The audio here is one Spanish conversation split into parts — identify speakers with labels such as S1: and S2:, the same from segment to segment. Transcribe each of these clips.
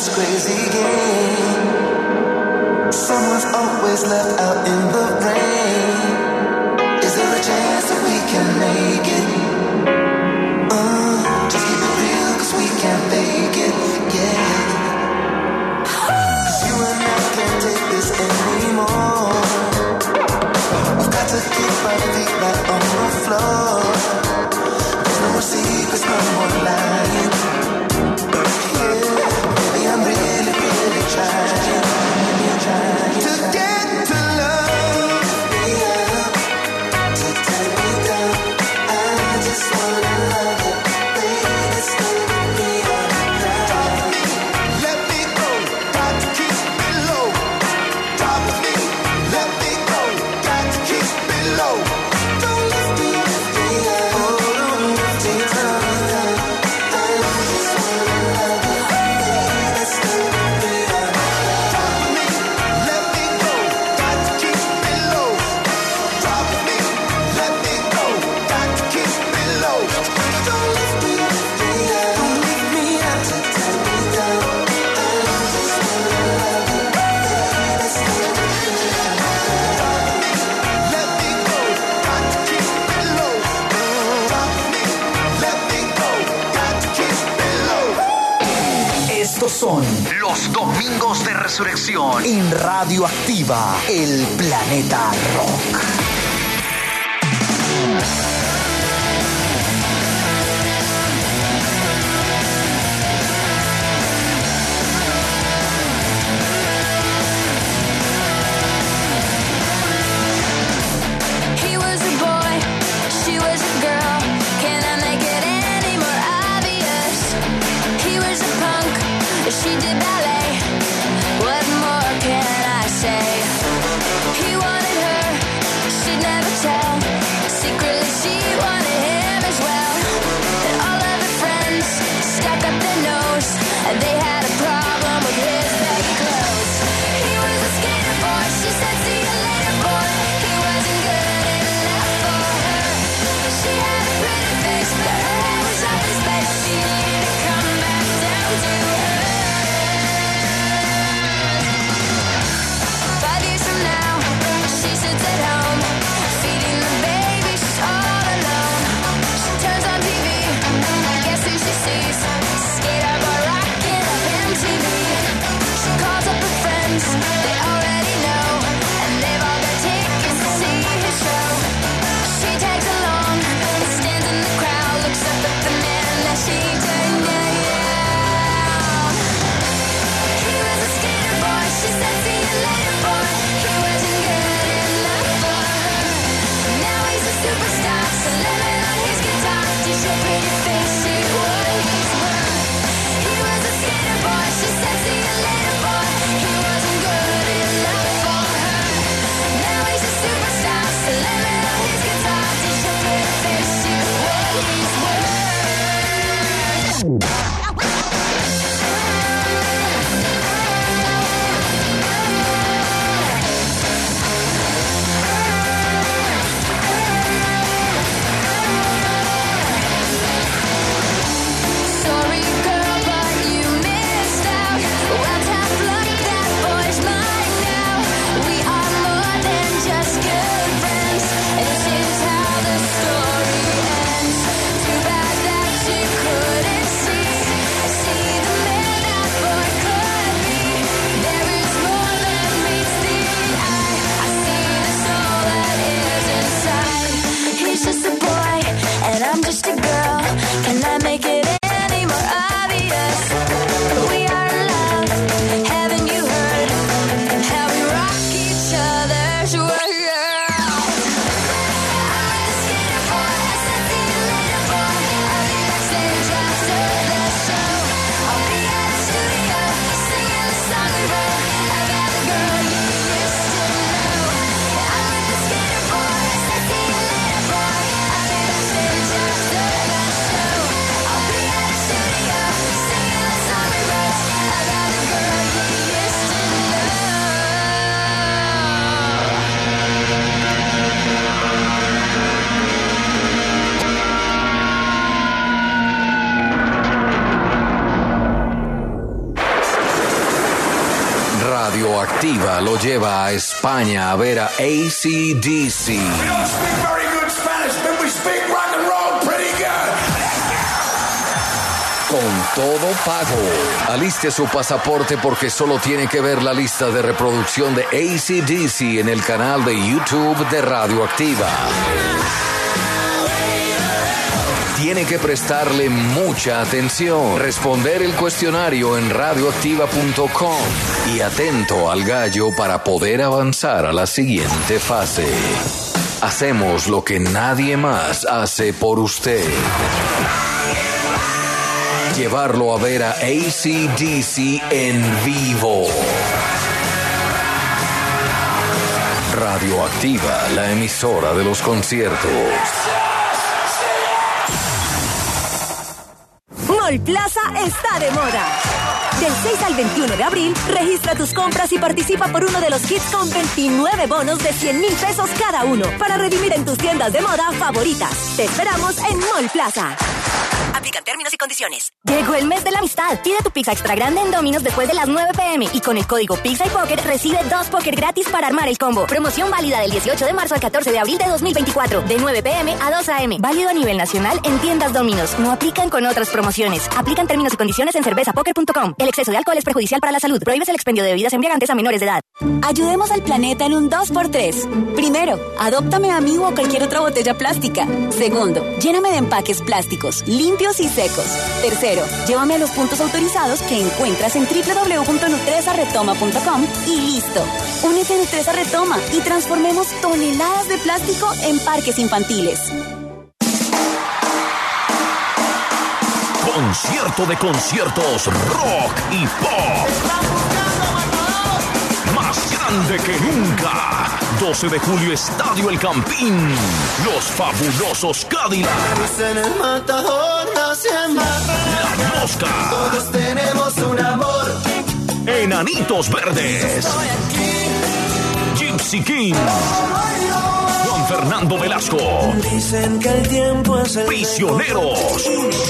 S1: this crazy game. Someone's always left out in the rain. Is there a chance that we can make it? Just keep it real, cause we can't fake it, yeah. Cause you and I can't take this anymore. We've got to keep our feet back on the floor. There's no more secrets, no more lying. I'm really, really trying to get to love me up, to turn me down. I just wanna love you, baby, slow me down. Let me go, got to keep it low. Drop me, let me go, got to keep it low. Don't lift me up, oh, don't lift me down. I just wanna love you.
S2: Son los Domingos de Resurrección en Radio Activa, el planeta rock.
S3: She did ballet. What more can I say? He wanted her, she'd never tell. Secretly she wanted him as well. And all of her friends stuck up their nose, and they had a problem with his baggy clothes. He was a skater boy, she said see you later boy. He wasn't good enough for her. She had a pretty face, but her hair was off his face. She needed to come back down to her.
S4: Radioactiva lo lleva a España a ver a AC/DC. Con todo pago. Aliste su pasaporte porque solo tiene que ver la lista de reproducción de AC/DC en el canal de YouTube de Radioactiva. Tiene que prestarle mucha atención, responder el cuestionario en radioactiva.com y atento al gallo para poder avanzar a la siguiente fase. Hacemos lo que nadie más hace por usted. Llevarlo a ver a AC/DC en vivo. Radioactiva, la emisora de los conciertos.
S5: Mall Plaza está de moda. Del 6 al 21 de abril, registra tus compras y participa por uno de los kits con 29 bonos de 100,000 pesos cada uno para redimir en tus tiendas de moda favoritas. Te esperamos en Mall Plaza. Aplican términos y condiciones. Llegó el mes de la amistad. Pide tu pizza extra grande en Domino's después de las 9 p.m. y con el código Pizza y Poker recibe 2 Poker gratis para armar el combo. Promoción válida del 18 de marzo al 14 de abril de 2024, de 9 p.m. a 2 a.m. Válido a nivel nacional en tiendas Domino's. No aplican con otras promociones. Aplican términos y condiciones en cervezapoker.com. El exceso de alcohol es perjudicial para la salud. Prohíbes el expendio de bebidas embriagantes a menores de edad. Ayudemos al planeta en un 2x3. Primero, adóptame a mí o a cualquier otra botella plástica. Segundo, lléname de empaques plásticos, limpios y secos. Tercero, llévame a los puntos autorizados que encuentras en www.nutresaretoma.com y listo. Únete a Nutresa Retoma y transformemos toneladas de plástico en parques infantiles.
S6: Concierto de conciertos rock y pop. Más grande que nunca. 12 de julio, Estadio El Campín. Los fabulosos Cadillacs.
S1: En el matador nacemos.
S6: La Mosca.
S1: Todos tenemos un amor.
S6: Enanitos Verdes. Gypsy King. Juan Fernando Velasco.
S1: Dicen que el tiempo es el
S6: Prisioneros.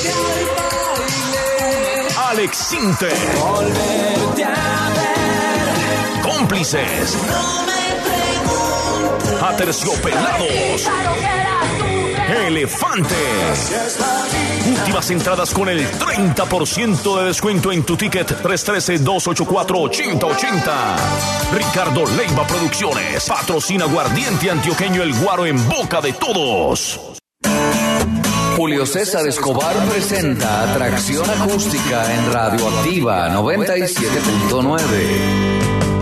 S6: Alex Sinter.
S1: volverte a ver.
S6: Cómplices.
S1: No me preguntes.
S6: Aterciopelados. Elefantes. Últimas entradas con el 30% de descuento en tu ticket 313-284-8080. Ricardo Leiva Producciones. Patrocina Aguardiente Antioqueño El Guaro en boca de todos.
S4: Julio César Escobar presenta Atracción Acústica en Radioactiva 97.9.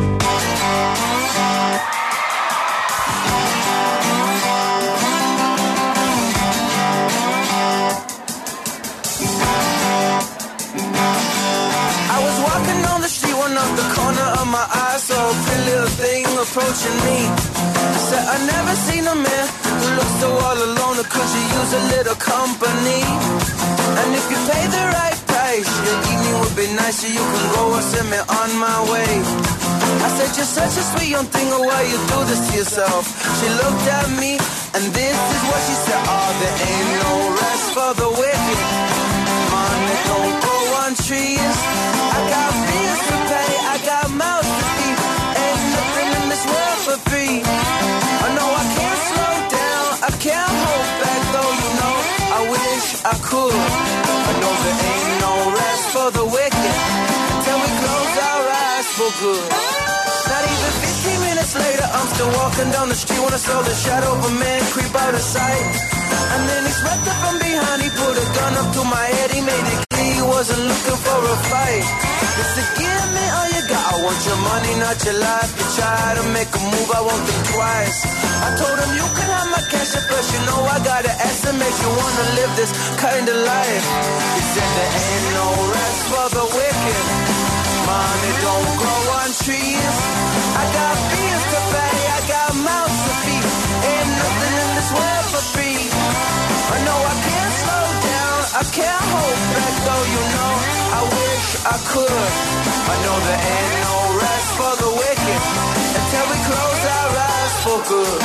S1: My eyes saw a pretty little thing approaching me. I said, I never seen a man who looks so all alone. Could you use a little company? And if you pay the right price, your evening would be nicer. You can go and send me on my way. I said, you're such a sweet young thing. Oh, why you do this to yourself? She looked at me, and this is what she said. Oh, there ain't no rest for the wicked. Money don't grow on trees. I got bills to pay. I got mouths to feed. Ain't nothing in this world for free. I know I can't slow down. I can't hold back, though, you know. I wish I could. I know there ain't no rest for the wicked till we close our eyes for good. Not even 15 minutes later, I'm still walking down the street when I saw the shadow of a man creep out of sight. And then he swept up from behind, he put a gun up to my head, he made it clear he wasn't looking for a fight. He said, give me all you got, I want your money, not your life. You try to make a move, I won't think twice. I told him you can have my cash at first, you know I gotta estimate you wanna live this kind of life. He said there ain't no rest for the wicked. Money don't grow on trees. I got bills to pay, I got mouths to feed. Ain't nothing in this world for free. I know I can't slow down, I can't hold back, though, you know. I wish I could. I know there ain't no rest for the wicked until we close our eyes for good.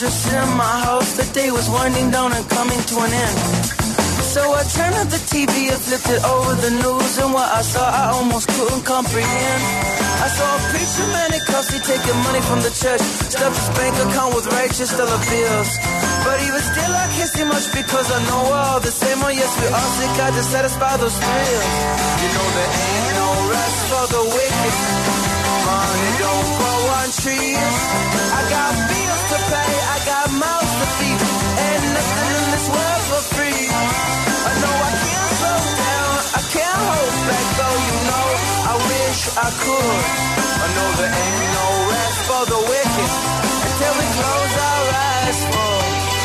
S7: interest in my house. The day was winding down and coming to an end. So I turned up the TV and flipped it over the news, and what I saw I almost couldn't comprehend. I saw a preacher man in custody taking money from the church, stuffed his bank account with righteous dollar bills. But even still I can't see much because I know we're all the same. Oh yes, we all seek God to satisfy those thrills. You know there ain't no rest for the wicked. Money don't grow on trees. I got bills to pay, I got mouths to feed, and nothing in this world for free. I know I can't slow down, I can't hold back, though you know I wish I could. I know there ain't no rest for the wicked until we close our eyes for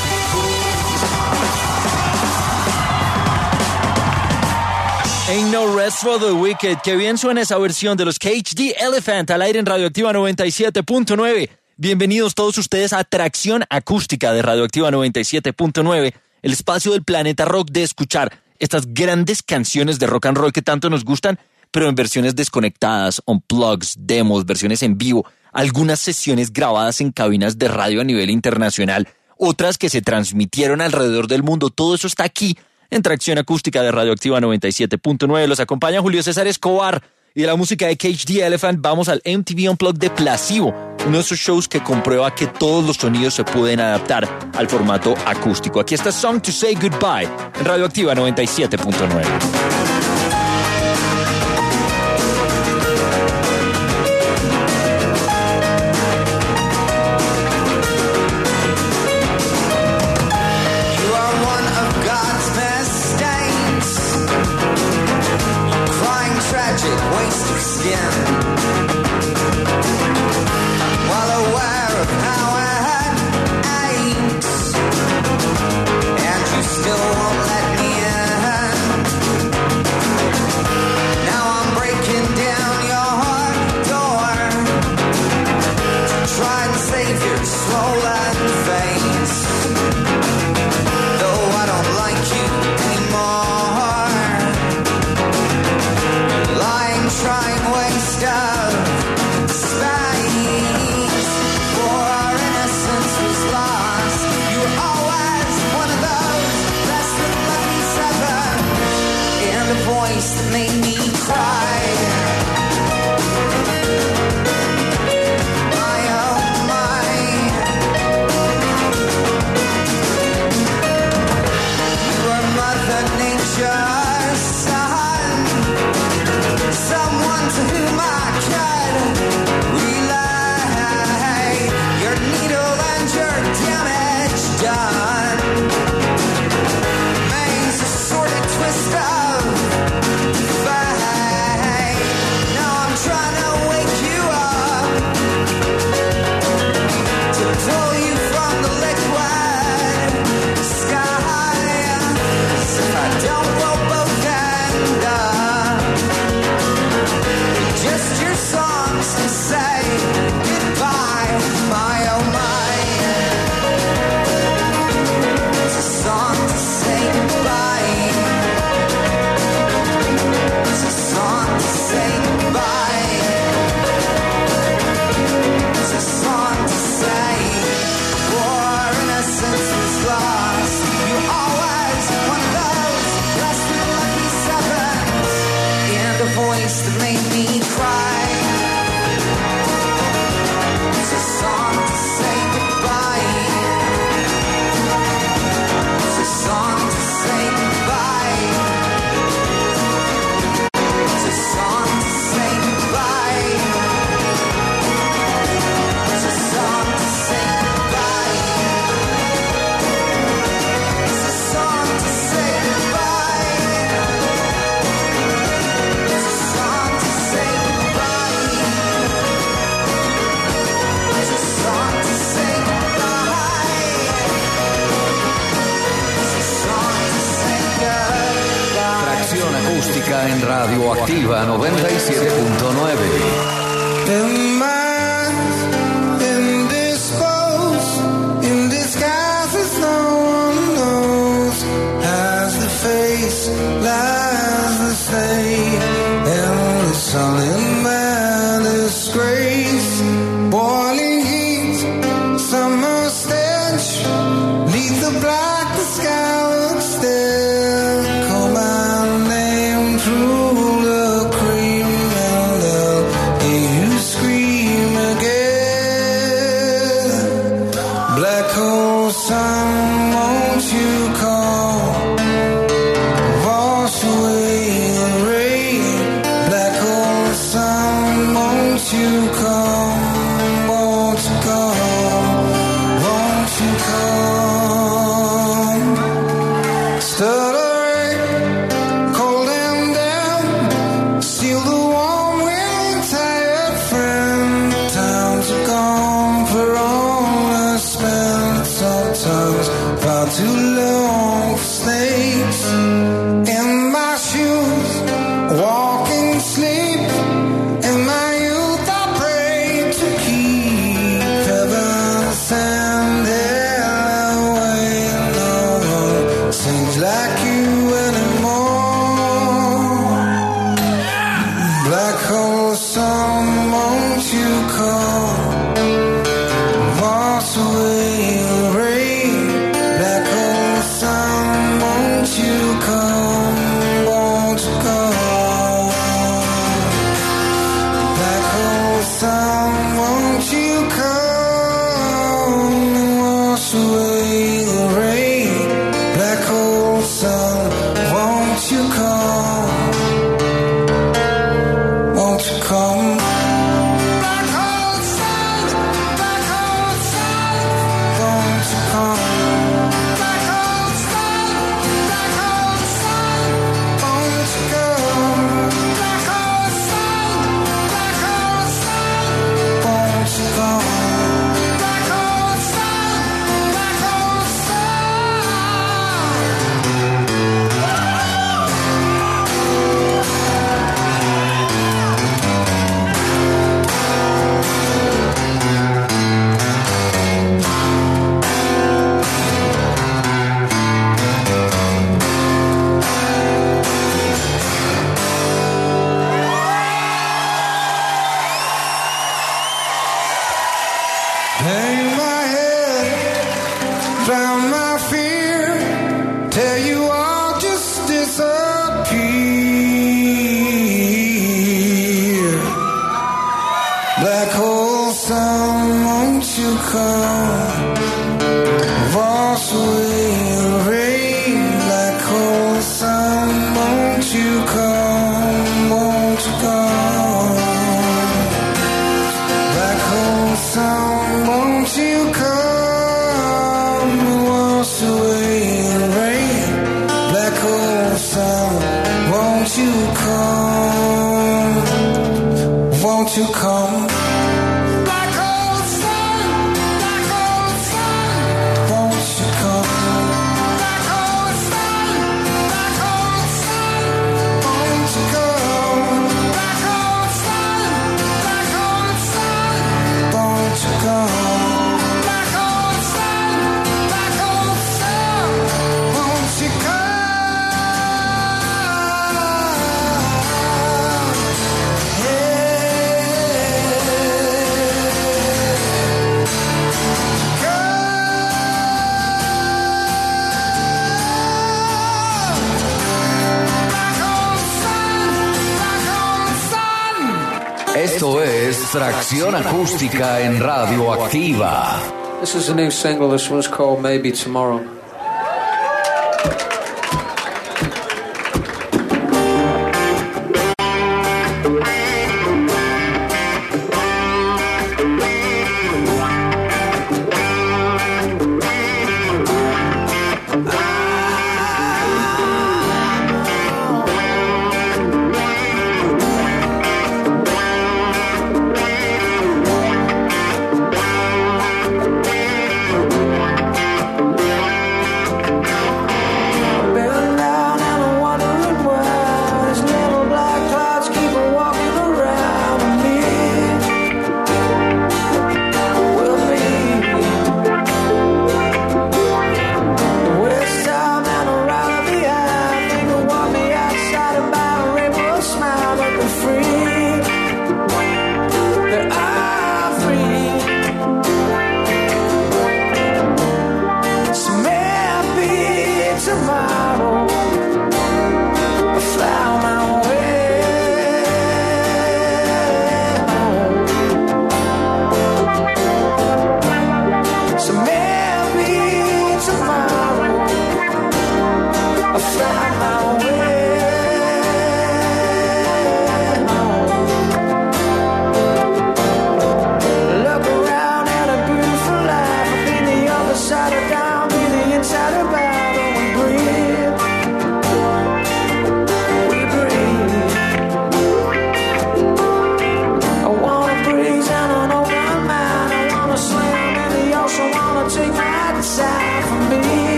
S8: Ain't No Rest for the Wicked. Qué bien suena esa versión de los Cage the Elephant al aire en Radioactiva 97.9. Bienvenidos todos ustedes a Atracción Acústica de Radioactiva 97.9, el espacio del planeta rock de escuchar estas grandes canciones de rock and roll que tanto nos gustan, pero en versiones desconectadas, unplugs, demos, versiones en vivo, algunas sesiones grabadas en cabinas de radio a nivel internacional, otras que se transmitieron alrededor del mundo. Todo eso está aquí en Tracción Acústica de Radioactiva 97.9. Los acompaña Julio César Escobar, y de la música de Cage the Elephant vamos al MTV Unplugged de Placebo, uno de esos shows que comprueba que todos los sonidos se pueden adaptar al formato acústico. Aquí está Song to Say Goodbye en Radioactiva 97.9.
S1: While aware of how it aches, and you still won't let me in. Now I'm breaking down your door to try and save your swollen face. Though I don't like you anymore, lying, trying, waste of space. For our innocence was lost. You were always one of those less than lucky seven, and a voice that made me cry. My oh my, you were Mother Nature's son, someone to whom I could relay your needle and your damage done. Remains a sordid twist of fate. Now I'm trying to wake you up, to pull you from the liquid sky. If I don't, we'll both end up just your songs to say goodbye. My oh my, it's a song to say goodbye. It's a song to say goodbye. It's a song to say war innocence was lost. You always one of those less than lucky sevens, and a voice that made me cry. It's a song to say goodbye. It's a song to say goodbye. It's a song to say goodbye. It's a song to say goodbye. It's a song to say goodbye. It's a song to say goodbye. It's a song to say goodbye. It's a song to say goodbye.
S4: Tracción Acústica en Radioactiva 97.9.
S1: In minds indisposed, in disguises no one knows, as the face lies the same, and the sullen man disgrace, boiling heat, summer stand Black hole sun, won't you come? Wash away the rain. Black hole sun, won't you come? Won't you come? Black hole sun, won't you come? Wash away the rain. Black hole sun, won't you come? Won't you come? Black hole sun, black hole sun, won't you come? Black hole sun, black hole sun, won't you come? Black hole sun, black hole sun, won't you come? Black hole sun, black hole hang my head, drown my fear, tell you I'll just disappear. Black hole sun, won't you come? Wash away the rain. Black hole sun, won't you come? Won't you come? Black hole sun, won't you come? Wash away the rain. Black hole sun, won't you come? Won't you come? Black hole sun, black hole sun, won't you come? Black hole sun, black hole sun, won't you come? Black hole sun, black hole sun, won't you come? Black hole sun, black hole sun, won't you come?
S4: Esto es Tracción Acústica en Radio Activa.
S9: This is a new single. This one's called Maybe Tomorrow.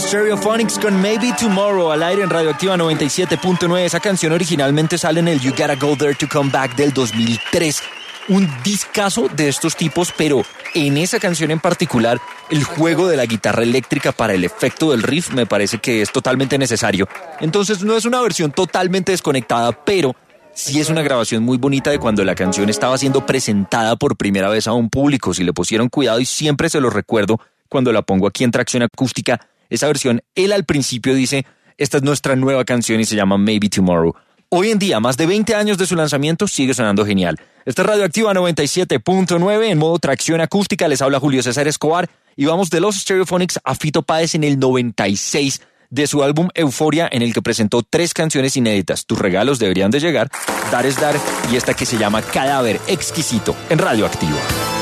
S8: Stereophonics con Maybe Tomorrow al aire en Radioactiva 97.9. Esa canción originalmente sale en el You Gotta Go There to Come Back del 2003. Un discazo de estos tipos, pero en esa canción en particular, el juego de la guitarra eléctrica para el efecto del riff me parece que es totalmente necesario. Entonces no es una versión totalmente desconectada, pero sí es una grabación muy bonita de cuando la canción estaba siendo presentada por primera vez a un público. Si le pusieron cuidado, y siempre se lo recuerdo cuando la pongo aquí en Tracción Acústica, esa versión, él al principio dice, esta es nuestra nueva canción y se llama Maybe Tomorrow. Hoy en día, más de 20 años de su lanzamiento, sigue sonando genial. Esta es Radioactiva 97.9 en modo Tracción Acústica. Les habla Julio César Escobar y vamos de los Stereophonics a Fito Páez en el 96 de su álbum Euforia, en el que presentó 3 canciones inéditas. Tus regalos deberían de llegar, Dar es Dar y esta que se llama Cadáver Exquisito en Radioactiva.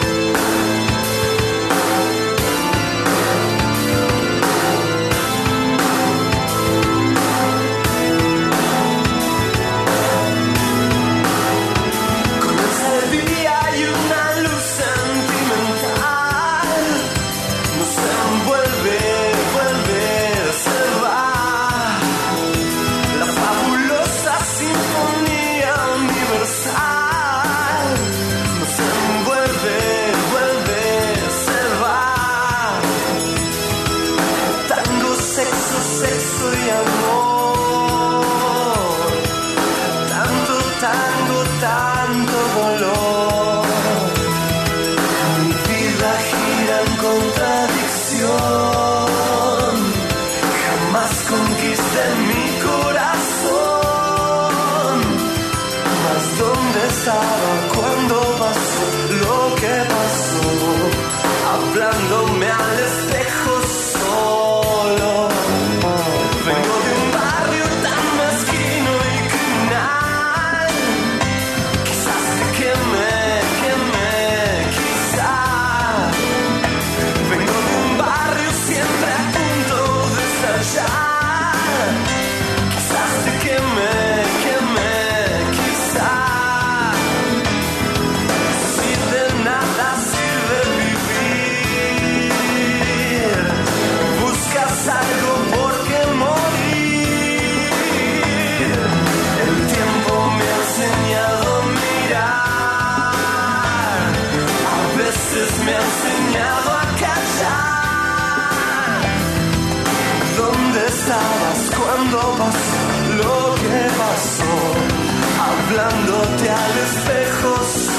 S1: Hablándote al espejo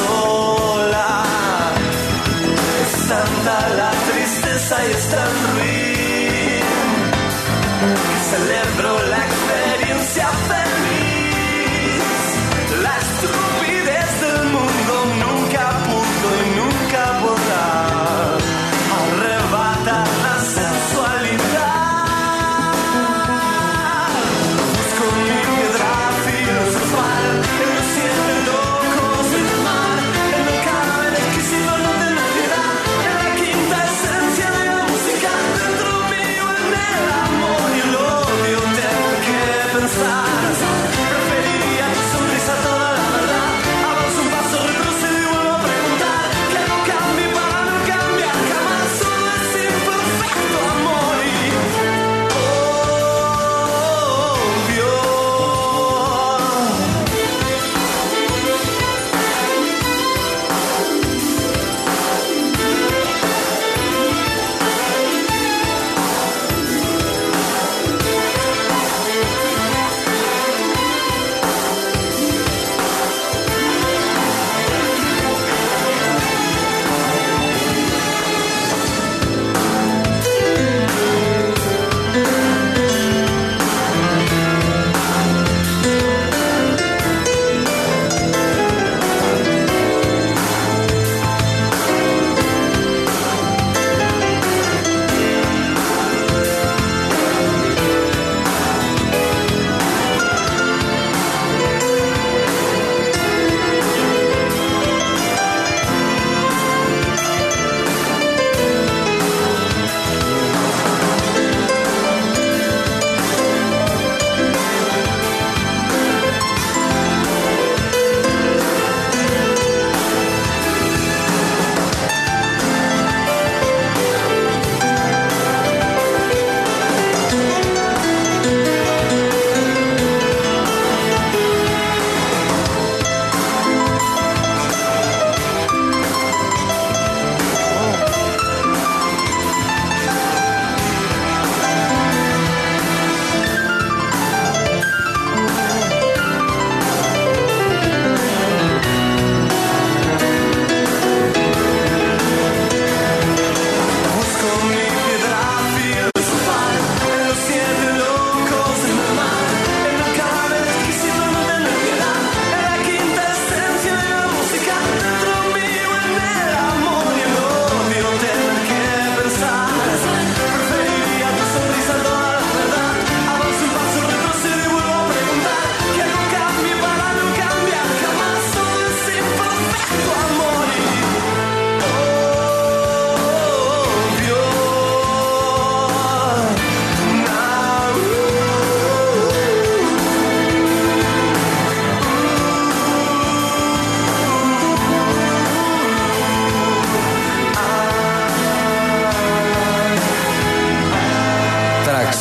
S1: sola. Es tanta la tristeza y es tan ruin que celebro la experiencia feliz. La estupidez del mundo nunca pudo y nunca podrá arrebatar la sensualidad. Busco mi piedra filosofal en los siete locos del mar, en el cadáver exquisito no de la piedad, en la quinta esencia de la música, dentro mío en el amor y el odio tengo que pensar.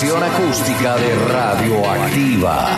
S4: Tracción acústica de Radioactiva.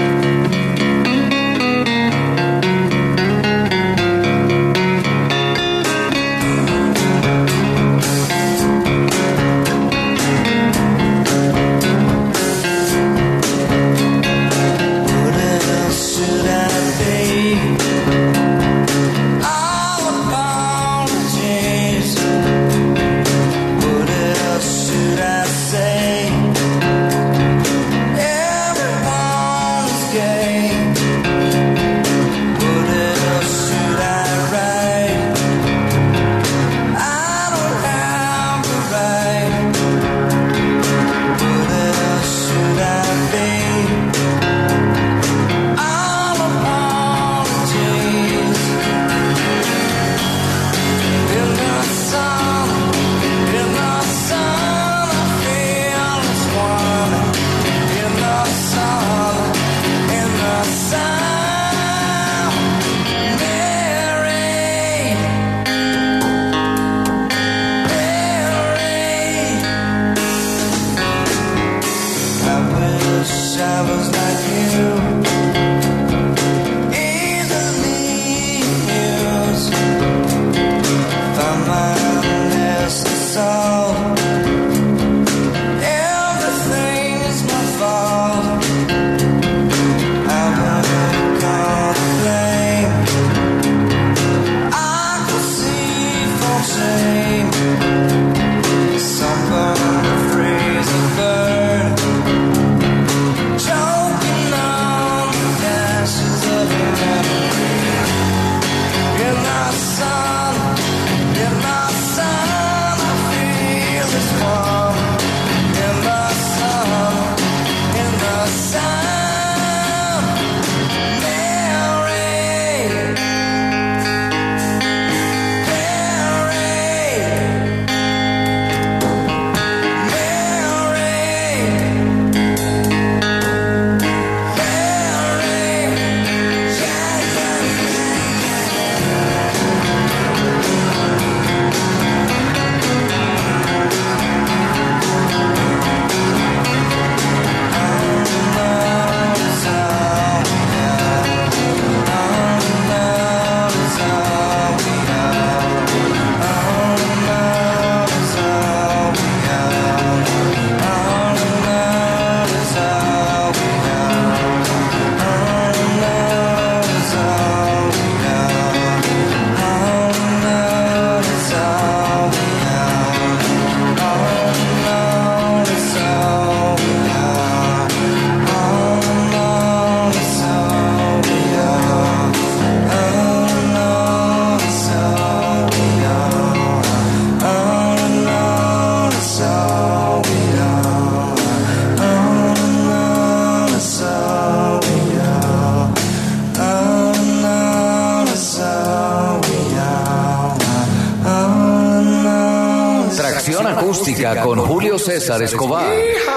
S4: Acústica con Julio César Escobar.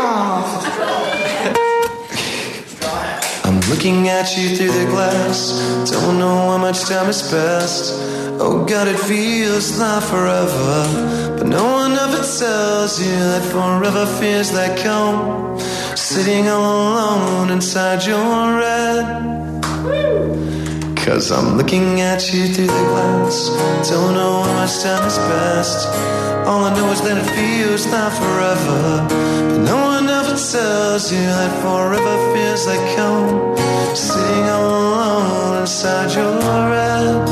S1: I'm looking at you through the glass. Don't know how much time has passed. Oh God, it feels like forever. But no one ever tells you that forever feels like home. Sitting all alone inside your head. 'Cause I'm looking at you through the glass. Don't know how much time has passed. All I know is that it feels like forever. But no one ever tells you that forever feels like home. Sitting all alone inside your head.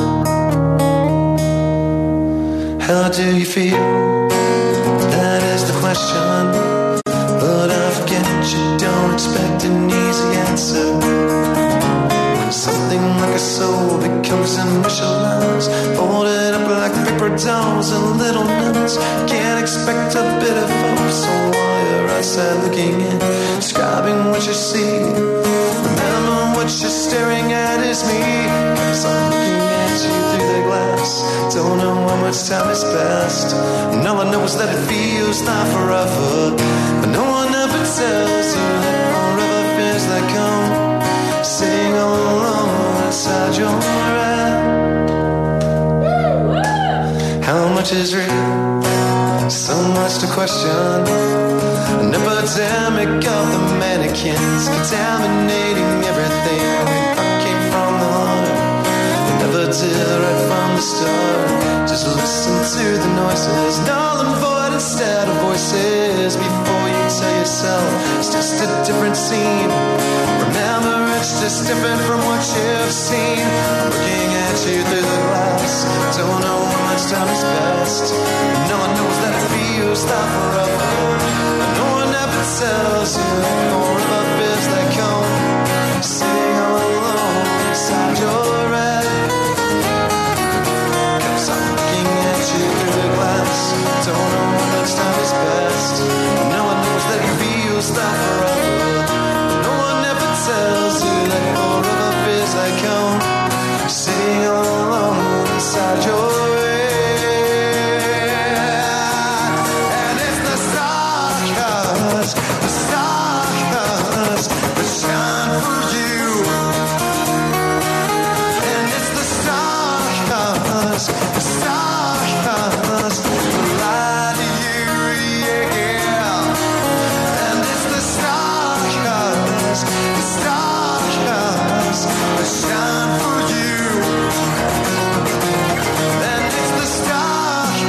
S1: How do you feel? That is the question. But I forget you don't expect an easy answer. Something like a soul becomes initialized, folded up like paper dolls and little notes. Can't expect a bit of hope, so while you're outside looking in, describing what you see, remember what you're staring at is me. 'Cause I'm looking at you through the glass. Don't know how much time has passed, and all I know is that it feels like forever. But no one ever tells you that forever feels like home. Sitting all alone inside your head. How much is real? So much to question. I never epidemic of the mannequins, contaminating everything. I came from the heart, I never did right from the start. Just listen to the noises, null and void instead of voices. Before you tell yourself it's just a different scene, remember it's just different from what you've seen. I'm looking at you through the glass, don't know how much time is best. No one knows that it feels like forever, but no one ever tells you more about fears that come, sitting all alone inside your head. 'Cause I'm looking at you through the glass, don't know how much time is best. No one knows that it feels like forever, but no one ever tells you that forever feels like home, sitting all alone inside your head. And it's the stars that shine for you. And it's the stars that lie to you, yeah. And it's the stars that shine for you. And it's the stars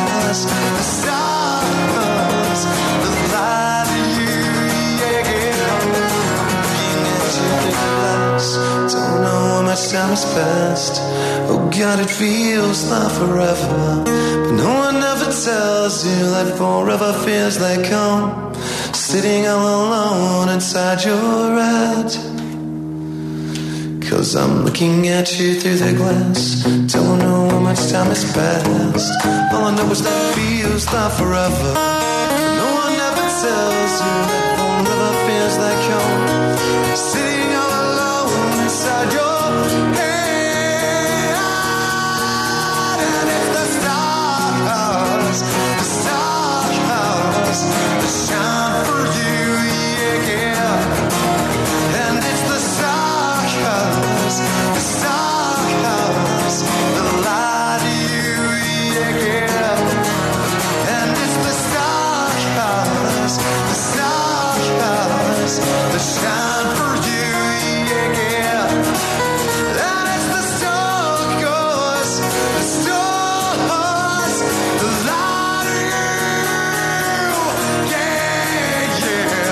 S1: that lie to you, yeah. Looking at you through the glass, don't know how much time has passed. Oh God, it feels like forever, but no one ever tells you that forever feels like home, sitting all alone inside your head. 'Cause I'm looking at you through the glass, don't know how much time has passed. All I know is that it feels like forever, but no one ever tells you that forever feels like home, sitting all alone inside your head. And it's the stars that shine for you, yeah. And it's the stars that lie to you, yeah. And it's the stars that shine for you, yeah. And it's the stars that lie to you, yeah, yeah.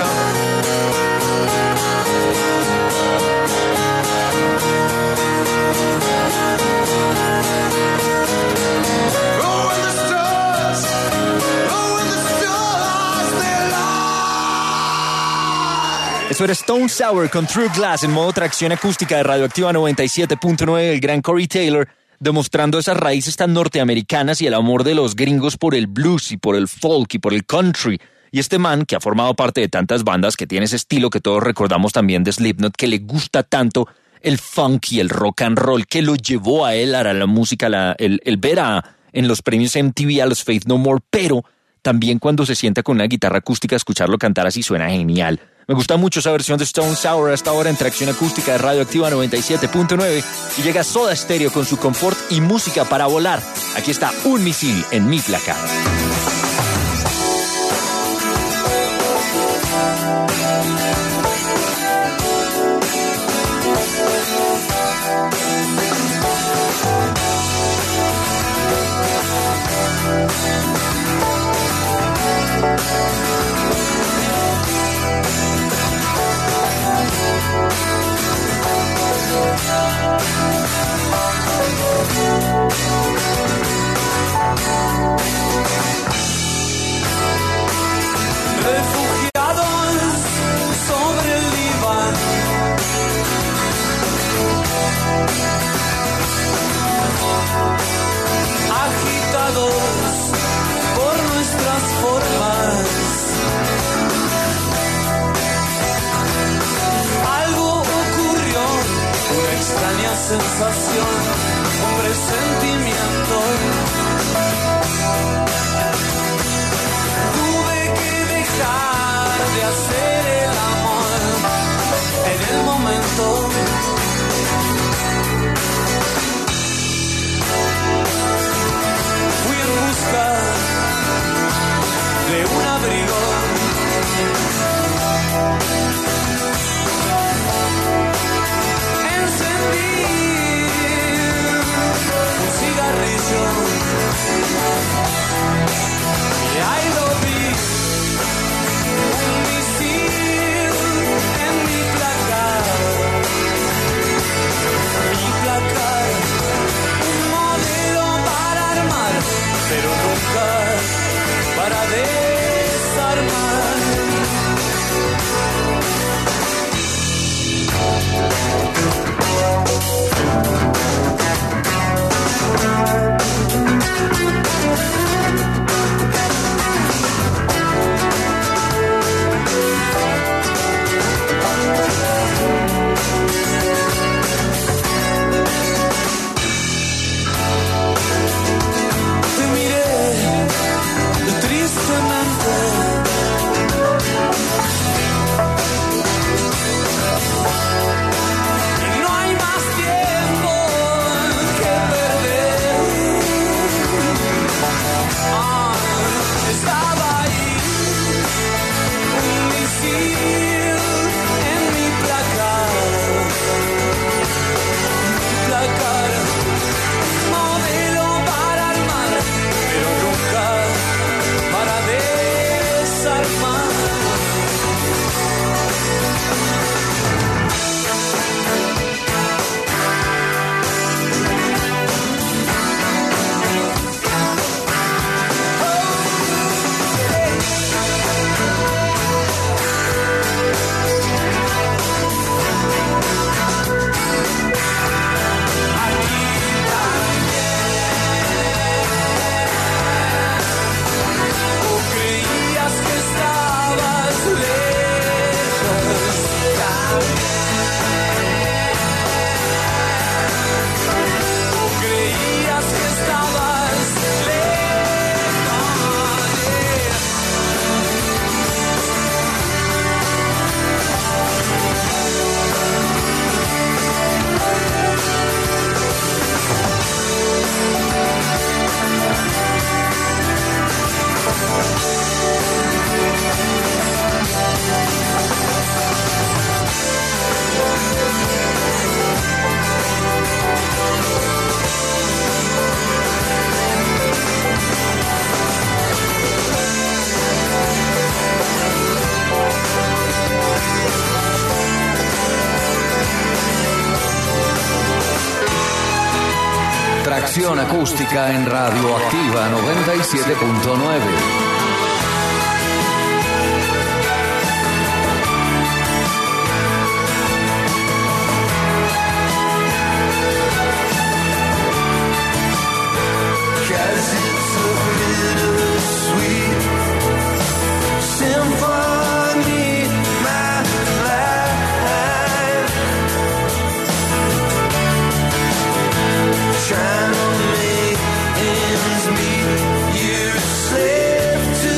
S8: Eso era Stone Sour con True Glass en modo tracción acústica de Radioactiva 97.9 del gran Corey Taylor, demostrando esas raíces tan norteamericanas y el amor de los gringos por el blues y por el folk y por el country. Y este man, que ha formado parte de tantas bandas, que tiene ese estilo que todos recordamos también de Slipknot, que le gusta tanto el funk y el rock and roll, que lo llevó a él a la música, el ver en los premios MTV a los Faith No More, pero también cuando se sienta con una guitarra acústica, escucharlo cantar así suena genial. Me gusta mucho esa versión de Stone Sour hasta ahora en tracción acústica de Radioactiva 97.9 y llega Soda Stereo con su confort y música para volar. Aquí está Un Misil en mi placa.
S4: Tracción acústica en Radioactiva 97.9.
S1: Trying to make ends meet. You slave to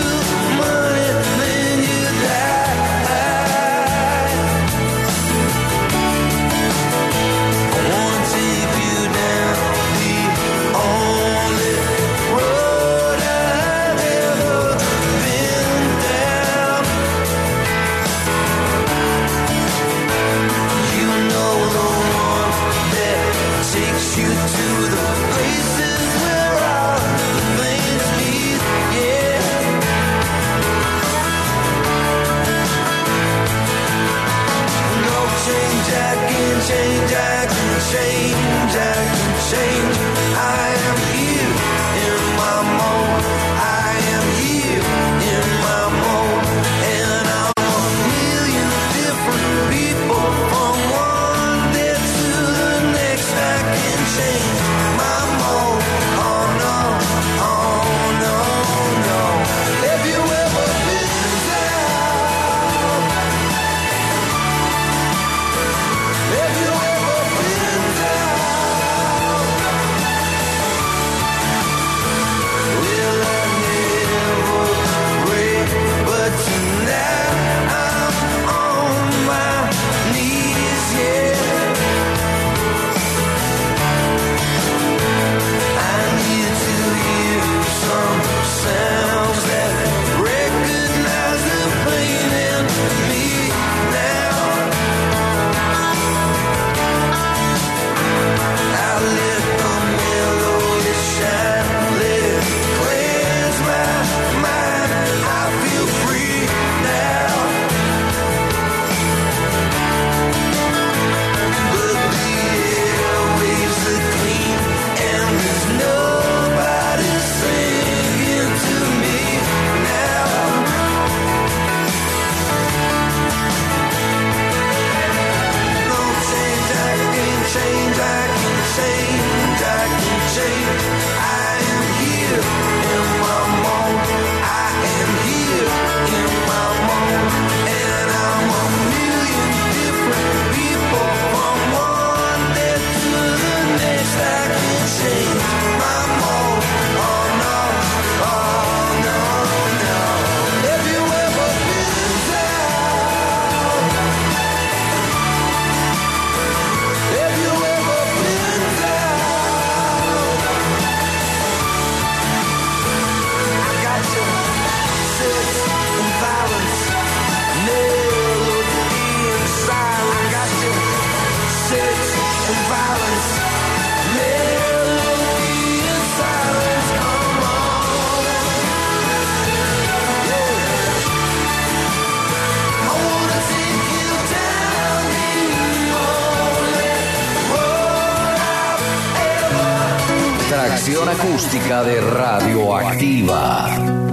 S4: Sección acústica de Radioactiva.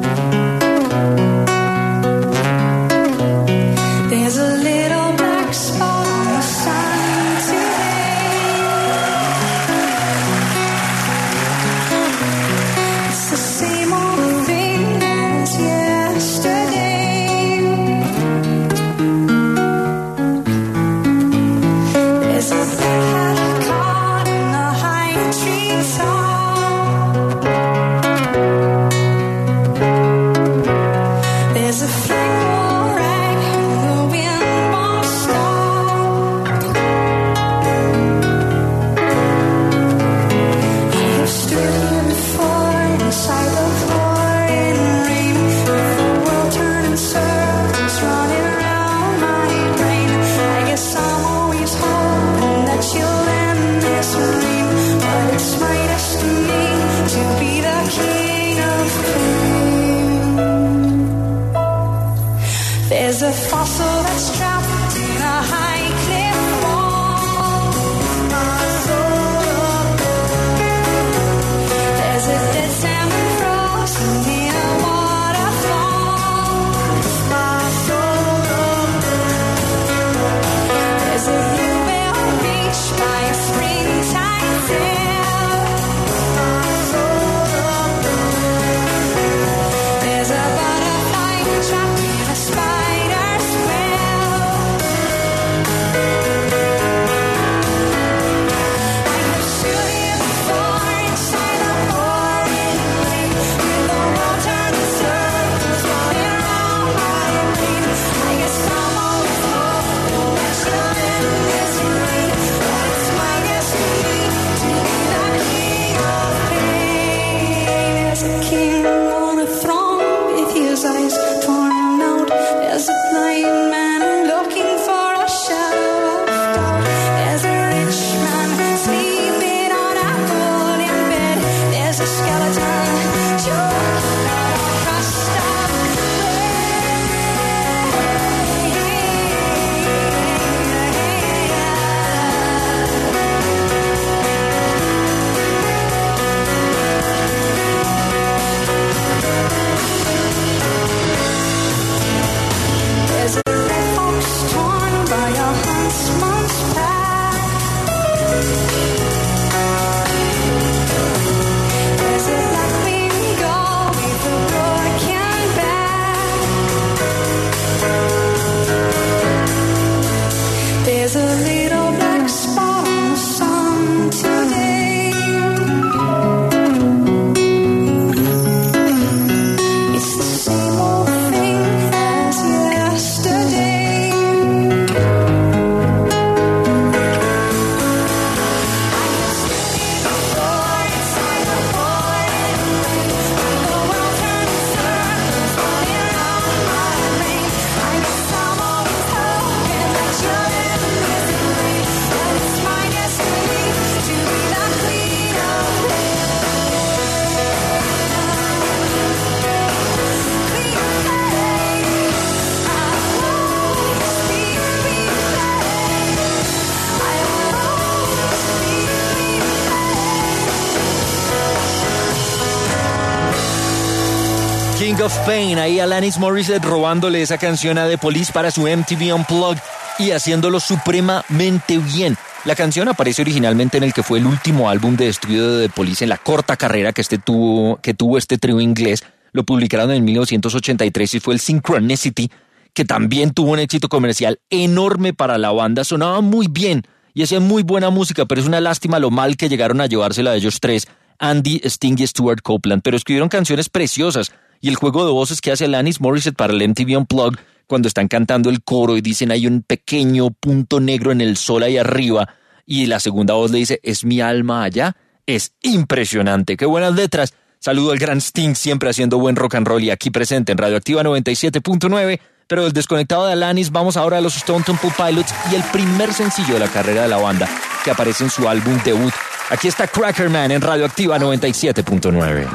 S3: There's a little black spot on the sun today. It's the same old thing as yesterday. There's a black hat caught in the high tree top. There's a flame rag the wind won't stop. I have stood here before inside the pouring rain, with the world turning circles running around my brain. I guess I'm always hoping that you'll end this rain, but it's my destiny to be the king of pain. There's a fossil that's trapped in a high cliff wall. There's a dead salmon frozen in a waterfall. There's a bluebell beach by a springtime sail. There's a butterfly trapped in a spider's web. I have stood here before inside the pouring rain, with the world turning circles running around my brain. I guess I'm always hoping that you'll end this rain, but it's my destiny to be the king of pain. There's a king on a throne with his eyes torn out. There's a blind man looking for a shadow of doubt. There's a rich man sleeping on a golden bed. There's a skeleton choking on a crust of There's a red fox torn by a huntsman's pack. There's a black-winged gull with a broken back. There's a little black spot on the sun today. It's the same old thing as yesterday. I have stood here before inside the pouring rain, with the world turning circles running around my brain. I guess I'm always hoping that you'll end this rain, but it's my destiny to be the queen of pain. Queen of pain. I'll always be queen of pain. I will always be queen of pain.
S8: King of Pain, ahí Alanis Morissette robándole esa canción a The Police para su MTV Unplugged y haciéndolo supremamente bien. La canción aparece originalmente en el que fue el último álbum de estudio de The Police en la corta carrera que tuvo este trío inglés. Lo publicaron en 1983 y fue el Synchronicity, que también tuvo un éxito comercial enorme para la banda. Sonaba muy bien y hacían muy buena música, pero es una lástima lo mal que llegaron a llevársela de ellos tres, Andy, Sting y Stuart Copeland, pero escribieron canciones preciosas. Y el juego de voces que hace Alanis Morissette para el MTV Unplugged, cuando están cantando el coro y dicen hay un pequeño punto negro en el sol ahí arriba, y la segunda voz le dice es mi alma allá, es impresionante. ¡Qué buenas letras! Saludo al gran Sting, siempre haciendo buen rock and roll y aquí presente en Radioactiva 97.9. Pero del desconectado de Alanis vamos ahora a los Stone Temple Pilots y el primer sencillo de la carrera de la banda que aparece en su álbum debut. Aquí está Cracker Man en Radioactiva 97.9.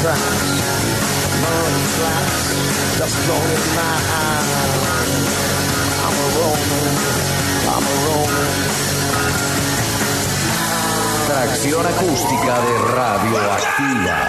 S1: tracks, mud flats, just floating my eyes. I'm a Roman, I'm a Roman.
S2: Tracción acústica de Radioactiva.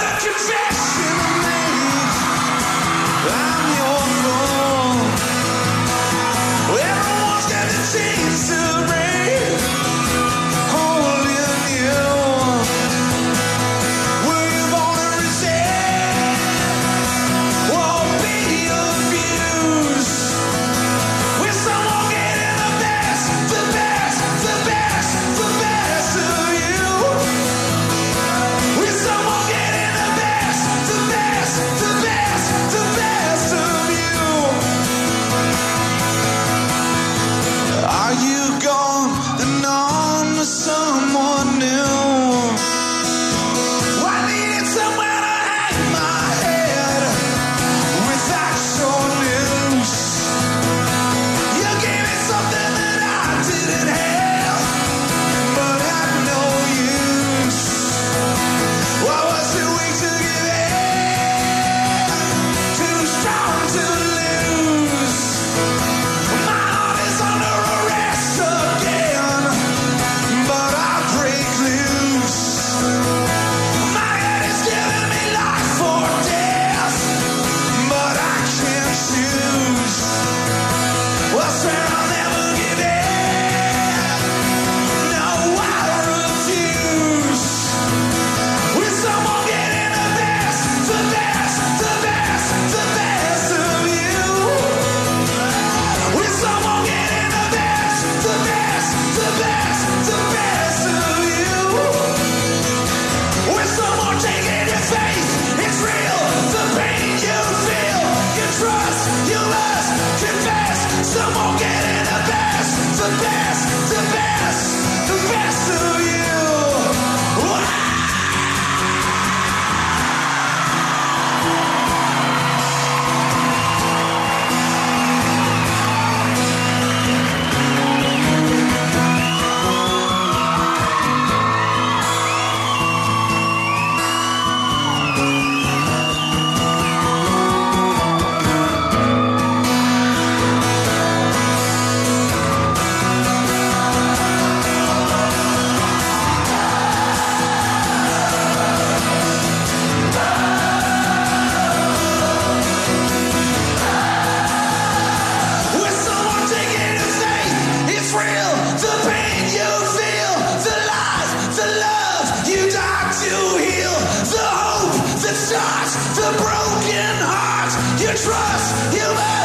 S1: The broken heart, you trust, you love.